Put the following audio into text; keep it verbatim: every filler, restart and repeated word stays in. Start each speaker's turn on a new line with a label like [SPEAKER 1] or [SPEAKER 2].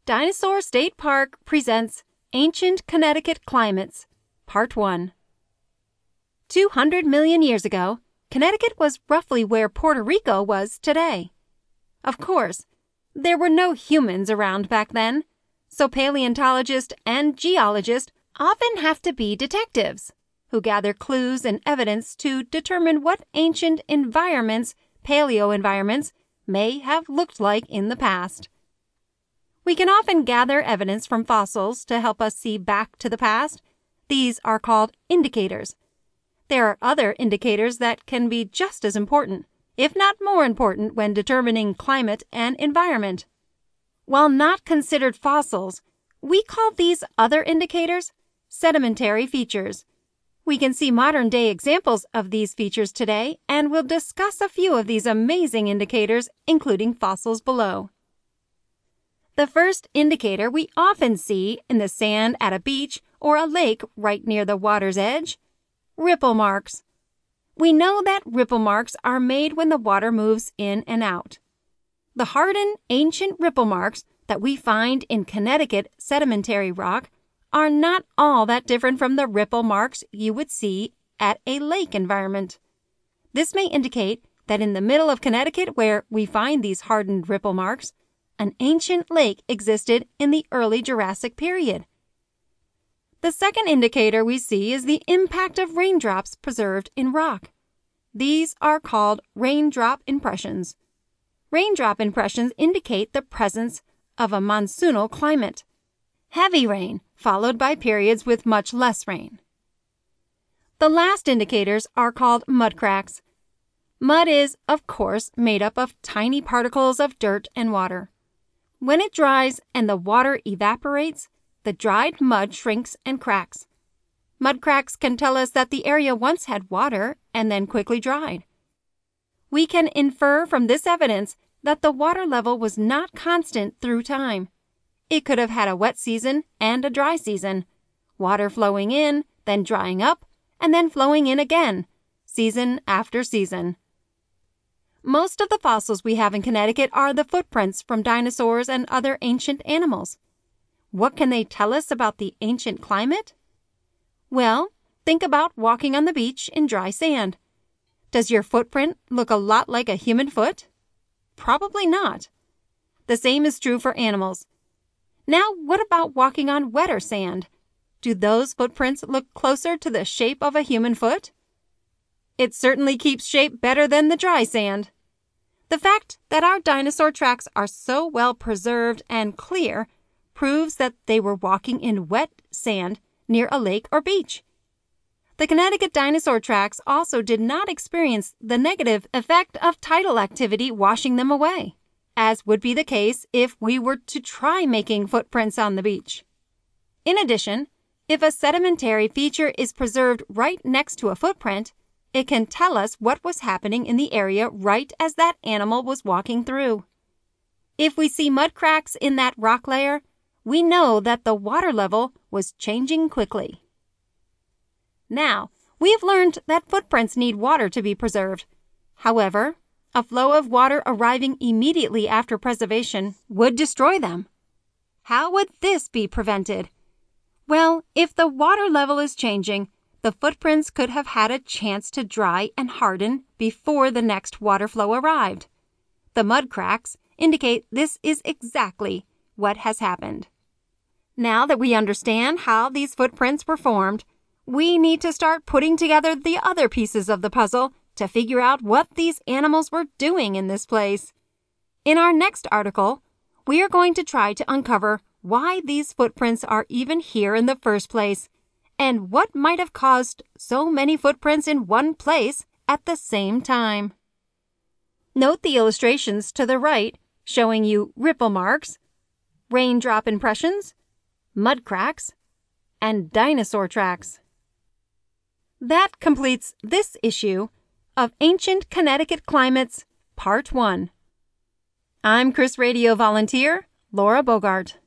[SPEAKER 1] Dinosaur State Park presents Ancient Connecticut Climates, Part one. two hundred million years ago, Connecticut was roughly where Puerto Rico was today. Of course, there were no humans around back then, so paleontologists and geologists often have to be detectives who gather clues and evidence to determine what ancient environments, paleo-environments, may have looked like in the past. We can often gather evidence from fossils to help us see back to the past. These are called indicators. There are other indicators that can be just as important, if not more important, when determining climate and environment. While not considered fossils, we call these other indicators sedimentary features. We can see modern-day examples of these features today, and we'll discuss a few of these amazing indicators, including fossils below. The first indicator we often see in the sand at a beach or a lake right near the water's edge: ripple marks. We know that ripple marks are made when the water moves in and out. The hardened, ancient ripple marks that we find in Connecticut sedimentary rock are not all that different from the ripple marks you would see at a lake environment. This may indicate that in the middle of Connecticut, where we find these hardened ripple marks, an ancient lake existed in the early Jurassic period. The second indicator we see is the impact of raindrops preserved in rock. These are called raindrop impressions. Raindrop impressions indicate the presence of a monsoonal climate. Heavy rain, followed by periods with much less rain. The last indicators are called mud cracks. Mud is, of course, made up of tiny particles of dirt and water. When it dries and the water evaporates, the dried mud shrinks and cracks. Mud cracks can tell us that the area once had water and then quickly dried. We can infer from this evidence that the water level was not constant through time. It could have had a wet season and a dry season, water flowing in, then drying up, and then flowing in again, season after season. Most of the fossils we have in Connecticut are the footprints from dinosaurs and other ancient animals. What can they tell us about the ancient climate? Well, think about walking on the beach in dry sand. Does your footprint look a lot like a human foot? Probably not. The same is true for animals. Now, what about walking on wetter sand? Do those footprints look closer to the shape of a human foot? It certainly keeps shape better than the dry sand. The fact that our dinosaur tracks are so well preserved and clear proves that they were walking in wet sand near a lake or beach. The Connecticut dinosaur tracks also did not experience the negative effect of tidal activity washing them away, as would be the case if we were to try making footprints on the beach. In addition, if a sedimentary feature is preserved right next to a footprint, it can tell us what was happening in the area right as that animal was walking through. If we see mud cracks in that rock layer, we know that the water level was changing quickly. Now, we've learned that footprints need water to be preserved. However, a flow of water arriving immediately after preservation would destroy them. How would this be prevented? Well, if the water level is changing, the footprints could have had a chance to dry and harden before the next water flow arrived. The mud cracks indicate this is exactly what has happened. Now that we understand how these footprints were formed, we need to start putting together the other pieces of the puzzle to figure out what these animals were doing in this place. In our next article, we are going to try to uncover why these footprints are even here in the first place, and what might have caused so many footprints in one place at the same time. Note the illustrations to the right showing you ripple marks, raindrop impressions, mud cracks, and dinosaur tracks. That completes this issue of Ancient Connecticut Climates, Part one. I'm Chris Radio volunteer Laura Bogart.